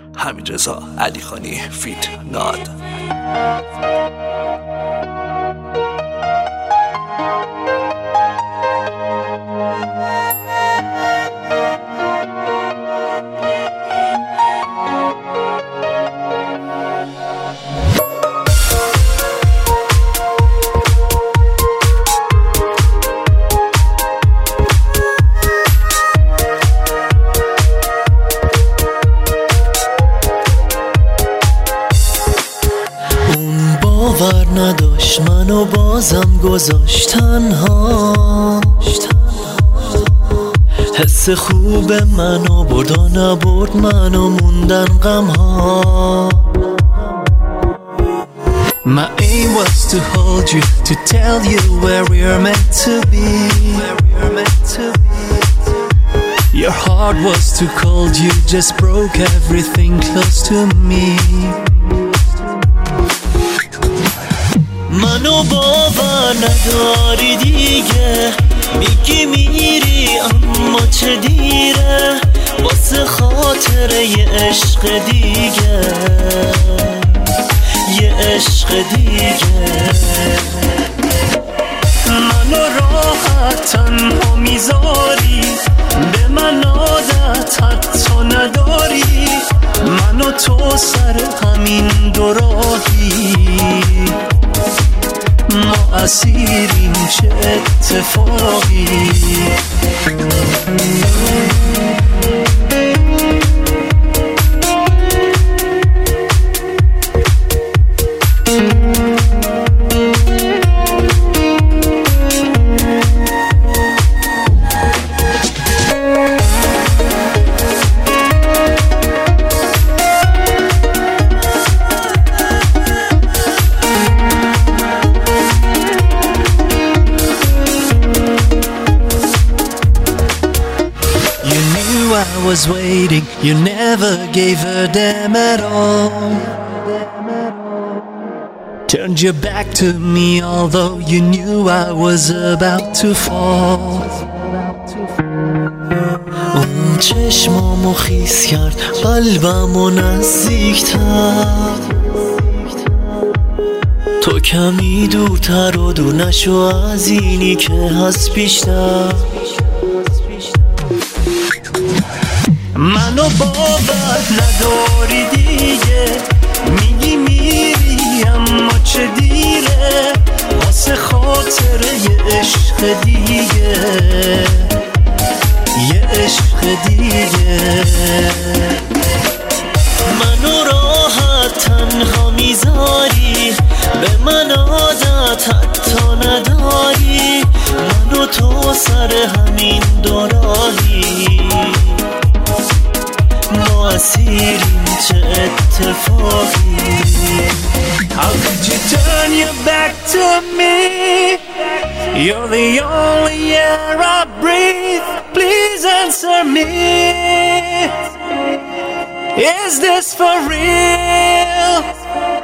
حمیدرضا علیخانی فیت ناد. باور نداشت منو بازم گذاشت تنها، حس خوب منو برد و نبرد منو موندن غمها. My aim was to hold you, to tell you where we're meant to be. Your heart was too cold, you just broke everything close to me. منو باور نداری دیگه، میگی میری اما چه دیره، واسه خاطر یه عشق دیگه، یه عشق دیگه. منو راحت تنها میذاری، به من عادت حتی نداری، منو تو سر همین دو راهی، ما اسیریم چه اتفاقی. I was waiting, you never gave a damn at all. Turned your back to me although you knew I was about to fall. اون چشمامو خیس کرد، قلبمو نزدیکتر، تو کمی دورتر و دور نشو از اینی که هست بیشتر. منو باور نداری دیگه، میگی میری اما چه دیره، واسه خاطر یه عشق دیگه، یه عشق دیگه. منو راحت تنها میذاری، به من عادت حتی نداری، منو تو سر همین دو راهی، ما اسیریم چه اتفاقی. How could you turn your back to me? You're the only air I breathe. Please answer me. Is this for real?